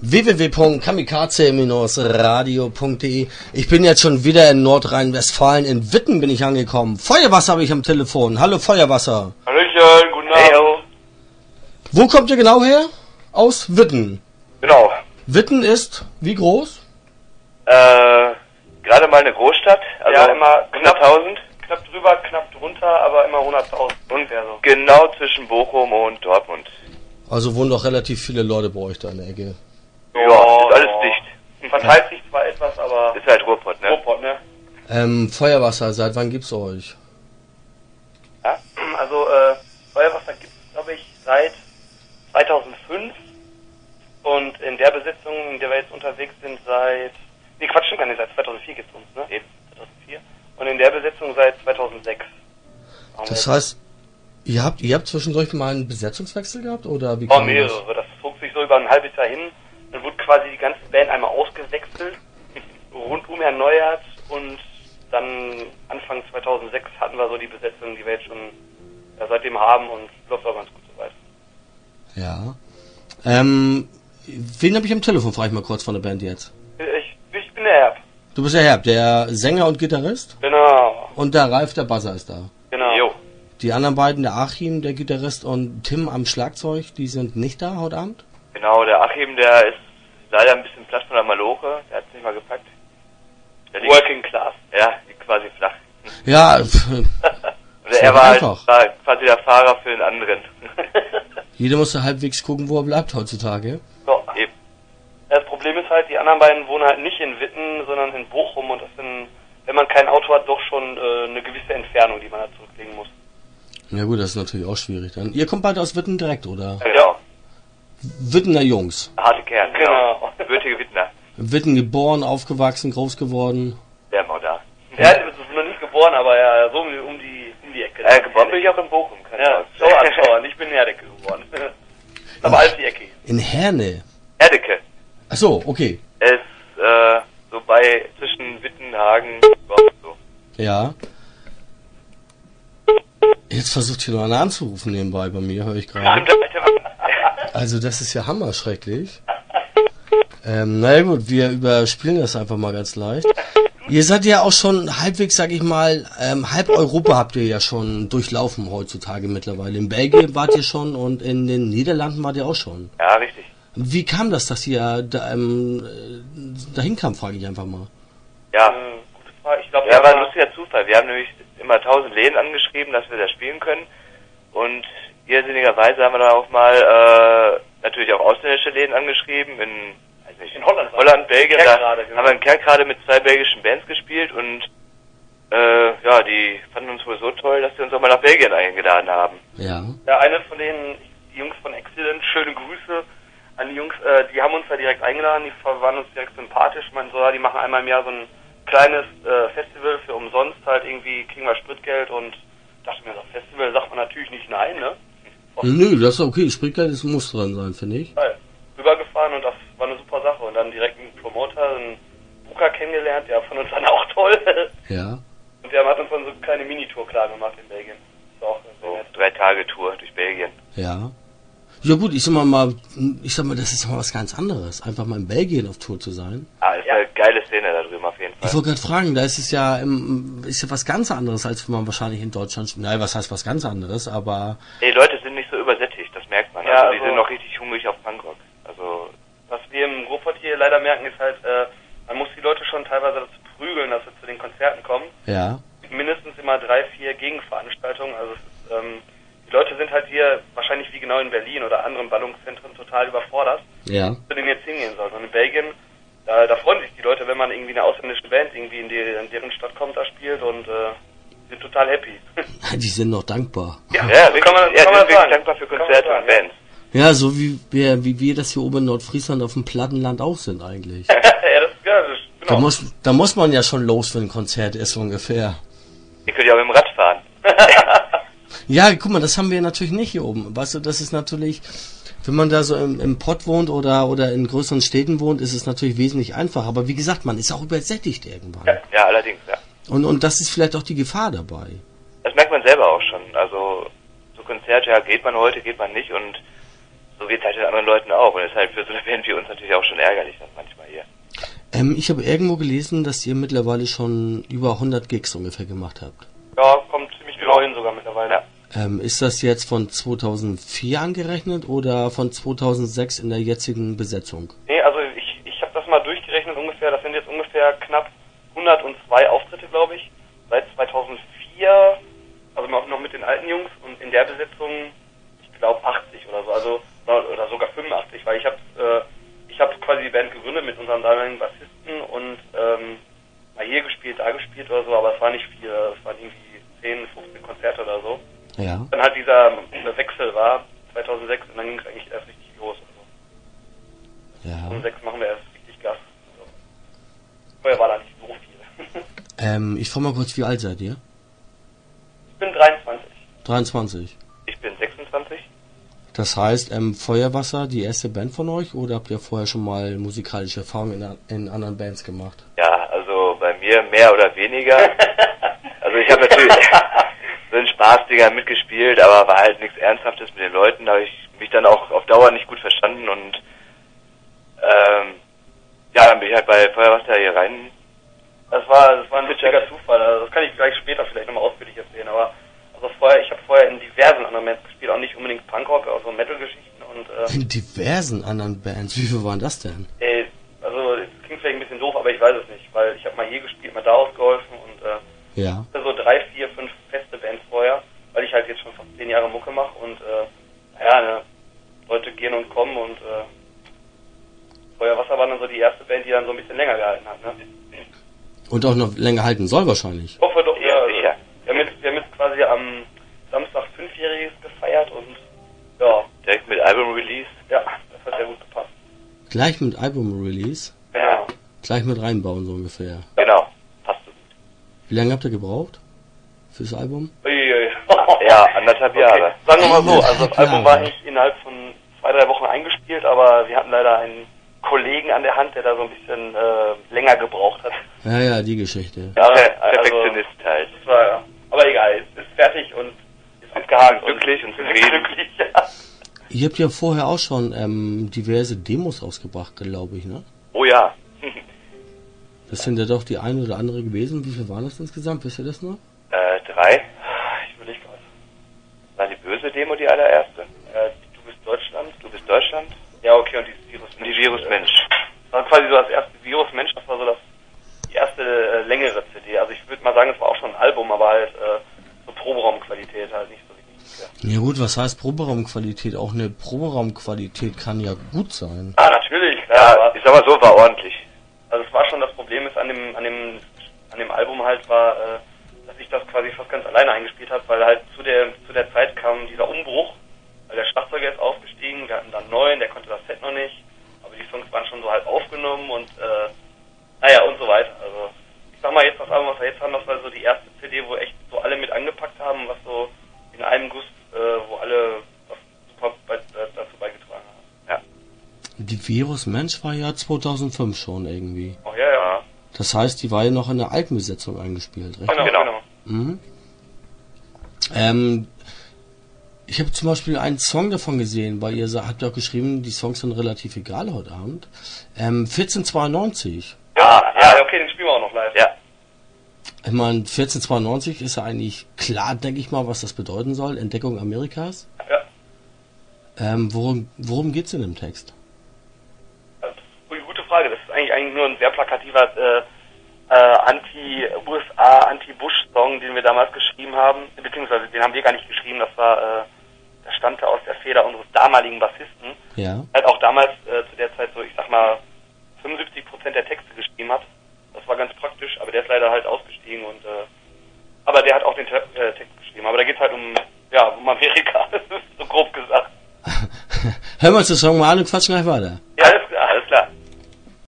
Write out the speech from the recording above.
www.kamikaze-radio.de. Ich bin jetzt schon wieder in Nordrhein-Westfalen. In Witten bin ich angekommen. Feuerwasser habe ich am Telefon. Hallo Feuerwasser. Hallöchen, guten Abend. Hey, wo kommt ihr genau her? Aus Witten. Genau. Witten ist wie groß? Gerade mal eine Großstadt. Also ja, immer 100.000. Knapp drüber, knapp drunter, aber immer 100.000 ungefähr so. Genau zwischen Bochum und Dortmund. Also wohnen doch relativ viele Leute bei euch da in der Ecke. Ja, ist alles dicht. Verteilt sich zwar etwas, aber... Ist halt Ruhrpott, ne? Ruhrpott, ne? Feuerwasser, seit wann gibt's euch? Ja, also Feuerwasser gibt's, glaube ich, seit 2005. Und in der Besetzung, in der wir jetzt unterwegs sind, seit... Nee, Quatsch, stimmt gar nicht, seit 2004 gibt's uns, ne? Eben, 2004. Und in der Besetzung seit 2006. Das heißt, ihr habt zwischendurch mal einen Besetzungswechsel gehabt, oder wie Oh, kam mehrere. Das zog sich so über ein halbes Jahr hin. Dann wurde quasi die ganze Band einmal ausgewechselt, rundum erneuert und dann Anfang 2006 hatten wir so die Besetzung, die wir jetzt schon seitdem haben und läuft auch ganz gut soweit. Ja. Wen habe ich am Telefon, frage ich mal kurz von der Band jetzt. Ich bin der Herb. Du bist der Herb, der Sänger und Gitarrist? Genau. Und der Ralf, der Basser ist da. Genau. Jo. Die anderen beiden, der Achim, der Gitarrist, und Tim am Schlagzeug, die sind nicht da heute Abend? Genau, der Achim, der ist leider ein bisschen platt von der Maloche, der hat es nicht mal gepackt. Working Class. Ja, liegt quasi flach. Ja, und er war quasi der Fahrer für den anderen. Jeder muss halbwegs gucken, wo er bleibt heutzutage. So, eben. Das Problem ist halt, die anderen beiden wohnen halt nicht in Witten, sondern in Bochum, und das sind, wenn man kein Auto hat, doch schon eine gewisse Entfernung, die man da zurücklegen muss. Ja gut, das ist natürlich auch schwierig dann. Ihr kommt beide aus Witten direkt, oder? Ja, genau. Wittener Jungs. Harte Kern, genau. Würdige Wittner. Witten geboren, aufgewachsen, groß geworden. Der ist auch da. Ja, ist noch nicht geboren, aber ja, so um die Ecke. Geboren bin ich auch in Bochum. Ja, so anschauen. Ich bin in Herdecke geboren. Aber alles die Ecke. In Herne? Herdecke. Ach so, okay. Es ist so bei zwischen Wittenhagen so. Ja. Jetzt versucht hier noch einer anzurufen nebenbei bei mir, höre ich gerade. Also das ist ja hammerschrecklich. Naja gut, wir überspielen das einfach mal ganz leicht. Ihr seid ja auch schon halbwegs, sag ich mal, halb Europa habt ihr ja schon durchlaufen heutzutage mittlerweile. In Belgien wart ihr schon und in den Niederlanden wart ihr auch schon. Ja, richtig. Wie kam das, dass ihr dahin kam, frage ich einfach mal. Ja, gute Frage. Ich glaube, ja, war ein lustiger Zufall. Wir haben nämlich immer 1000 Läden angeschrieben, dass wir da spielen können. Und irrsinnigerweise haben wir dann auch mal natürlich auch ausländische Läden angeschrieben in Holland, Belgien. Da haben wir in Kerkrade mit 2 belgischen Bands gespielt und ja, die fanden uns wohl so toll, dass sie uns auch mal nach Belgien eingeladen haben. Ja. Ja, eine von denen, die Jungs von Accident, schöne Grüße an die Jungs, die haben uns da direkt eingeladen, die waren uns direkt sympathisch, meinten so, ja, die machen einmal im Jahr so ein kleines Festival für umsonst, halt irgendwie kriegen wir Spritgeld, und dachte mir, so Festival sagt man natürlich nicht nein, ne? Nö, das ist okay, Spritgeld muss dran sein, finde ich. Geil. Rübergefahren, und das war eine super Sache, und dann direkt einen Promoter, einen Booker kennengelernt, der fand uns dann auch toll. Ja. Und der hat uns dann so eine kleine Minitour klar gemacht in Belgien. Das war auch so 3-Tage-Tour durch Belgien. Ja. Ja gut, ich sag mal, das ist mal was ganz anderes, einfach mal in Belgien auf Tour zu sein. Ah, ist eine geile Szene da drüben auf jeden Fall. Ich wollte gerade fragen, da ist es ja, ist ja was ganz anderes, als wenn man wahrscheinlich in Deutschland, nein, was heißt was ganz anderes, aber... Die Leute sind nicht so übersättigt, das merkt man. Ja, also die sind noch richtig hungrig auf Punkrock. Also, was wir im Ruhrpott hier leider merken, ist halt, man muss die Leute schon teilweise dazu prügeln, dass sie zu den Konzerten kommen. Ja. Mindestens immer 3-4 Gegenveranstaltungen, also die Leute sind halt hier wahrscheinlich wie genau in Berlin oder anderen Ballungszentren total überfordert, ja, zu denen jetzt hingehen soll. Und in Belgien, da freuen sich die Leute, wenn man irgendwie eine ausländische Band irgendwie in deren Stadt kommt, da spielt, und sind total happy. Die sind noch dankbar. Ja, wirklich, kann man wirklich sagen. Dankbar für Konzerte und Bands. Ja, so wie wir das hier oben in Nordfriesland auf dem Plattenland auch sind eigentlich. Ja, das genau. Da muss man ja schon los, wenn ein Konzert ist, ungefähr. Ihr könnt ja auch mit dem Rad fahren. Ja, guck mal, das haben wir natürlich nicht hier oben. Weißt du, das ist natürlich, wenn man da so im Pott wohnt oder in größeren Städten wohnt, ist es natürlich wesentlich einfacher. Aber wie gesagt, man ist auch übersättigt irgendwann. Ja, allerdings, ja. Und das ist vielleicht auch die Gefahr dabei. Das merkt man selber auch schon. Also, so Konzerte, ja, geht man heute, geht man nicht, und so wird es halt den anderen Leuten auch. Und das ist halt für so eine Band wie uns natürlich auch schon ärgerlich, das manchmal hier. Ich habe irgendwo gelesen, dass ihr mittlerweile schon über 100 Gigs ungefähr gemacht habt. Ja, kommt ziemlich genau hin sogar mittlerweile. Ja. Ist das jetzt von 2004 angerechnet oder von 2006 in der jetzigen Besetzung? Nee, also ich habe das mal durchgerechnet ungefähr, das sind jetzt ungefähr knapp 102 Auftritte, glaube ich, seit 2004, also noch mit den alten Jungs und in der Besetzung, ich glaube 80 oder so, also oder sogar 85, weil ich habe quasi die Band gegründet mit unserem damaligen Bassisten und mal hier gespielt, da gespielt oder so, aber es war nicht viel, es waren irgendwie 10, 15 Konzerte oder so. Ja. Dann halt dieser Wechsel war 2006 und dann ging es eigentlich erst richtig los. Also. Ja. 2006 machen wir erst richtig Gas. Also. Vorher war da nicht so viel. Ich frage mal kurz, wie alt seid ihr? Ich bin 23. 23. Ich bin 26. Das heißt, Feuerwasser, die erste Band von euch, oder habt ihr vorher schon mal musikalische Erfahrungen in anderen Bands gemacht? Ja, also bei mir mehr oder weniger. Also ich habe natürlich so einen Spaßdinger mitgespielt, aber war halt nichts Ernsthaftes mit den Leuten. Da habe ich mich dann auch auf Dauer nicht gut verstanden und ja, dann bin ich halt bei Feuerwasser hier rein. Das war ein witziger Zufall. Also das kann ich gleich später vielleicht nochmal ausführlich erzählen, aber ich habe vorher in diversen anderen Bands gespielt, auch nicht unbedingt Punkrock, auch so Metal-Geschichten und In diversen anderen Bands? Wie viel waren das denn? also das klingt vielleicht ein bisschen doof, aber ich weiß es nicht, weil ich habe mal hier gespielt, mal da ausgeholfen und Ja. so 3, 4, 5 feste Bands vorher, weil ich halt jetzt schon fast 10 Jahre Mucke mache und Leute gehen und kommen und Feuerwasser war dann so die erste Band, die dann so ein bisschen länger gehalten hat, ne? Und auch noch länger halten soll wahrscheinlich. Ich hoffe doch, Ja, sicher. Wir haben jetzt quasi am Samstag 5-Jähriges gefeiert und ja. Direkt mit Album-Release. Ja, das hat sehr gut gepasst. Gleich mit Album-Release, Ja. gleich mit reinbauen so ungefähr. Genau, passt so gut. Wie lange habt ihr gebraucht fürs Album? Uiui. Ja, 1,5 Jahre. Okay. Sagen wir mal so, also das 1,5 Album war Jahre. echt innerhalb von 2, 3 Wochen eingespielt, aber wir hatten leider einen Kollegen an der Hand, der da so ein bisschen länger gebraucht hat. Ja, die Geschichte. Ja, Perfektionist halt. Das war, aber egal, es ist fertig und ist abgehakt. Glücklich und wir zufrieden. sind glücklich, ja. Ihr habt ja vorher auch schon diverse Demos rausgebracht, glaube ich, ne? Oh ja. Das sind ja doch die eine oder andere gewesen. Wie viel waren das insgesamt? Wisst ihr das noch? 3. Ich überlege gerade. War die böse Demo die allererste? Du bist Deutschland. Du bist Deutschland? Ja, okay, und dieses Virus. Und die Virusmensch. Das war quasi so das erste Virusmensch, das war so die erste längere CD. Also ich würde mal sagen, es war auch schon ein Album, aber halt so Proberaumqualität, halt nicht so wie Ja gut, was heißt Proberaumqualität? Auch eine Proberaumqualität kann ja gut sein. Ah, natürlich, klar. Ja, Aber, ich sag mal so, war ordentlich. also es war schon, das Problem ist an dem Album halt war, dass ich das quasi fast ganz alleine eingespielt habe, weil halt zu der Zeit kam dieser Umbruch, weil der Schlagzeuger ist aufgestiegen, wir hatten dann einen neuen, der konnte das Set noch nicht, aber die Songs waren schon so halb aufgenommen und und so weiter. Also ich sag mal jetzt das Album, was wir jetzt haben, das war so die erste CD, wo echt so alle mit angepackt haben, was so in einem Guss, wo alle was super dazu beigetragen haben. Ja. Die Virusmensch war ja 2005 schon irgendwie. Oh ja. Das heißt, die war ja noch in der alten Besetzung eingespielt, richtig? Genau. Mhm. Ich habe zum Beispiel einen Song davon gesehen, weil ihr habt ja auch geschrieben, die Songs sind relativ egal heute Abend. 1492. Ja, okay, den spielen wir auch noch live. Ja. Ich meine, 1492 ist ja eigentlich klar, denke ich mal, was das bedeuten soll. Entdeckung Amerikas. Ja. Worum geht's in dem Text? Gute Frage. Das ist eigentlich nur ein sehr plakativer Anti-USA, Anti-Bush-Song, den wir damals geschrieben haben. Beziehungsweise den haben wir gar nicht geschrieben. Das war, der stammte aus der Feder unseres damaligen Bassisten. Ja. Halt auch damals zu der Zeit so, ich sag mal, 75% der Texte geschrieben hat. Das war ganz praktisch, aber der ist leider halt ausgestiegen und aber der hat auch den Text geschrieben. Aber da geht's halt um Amerika, so grob gesagt. Hören wir uns den Song mal an und quatschen gleich weiter.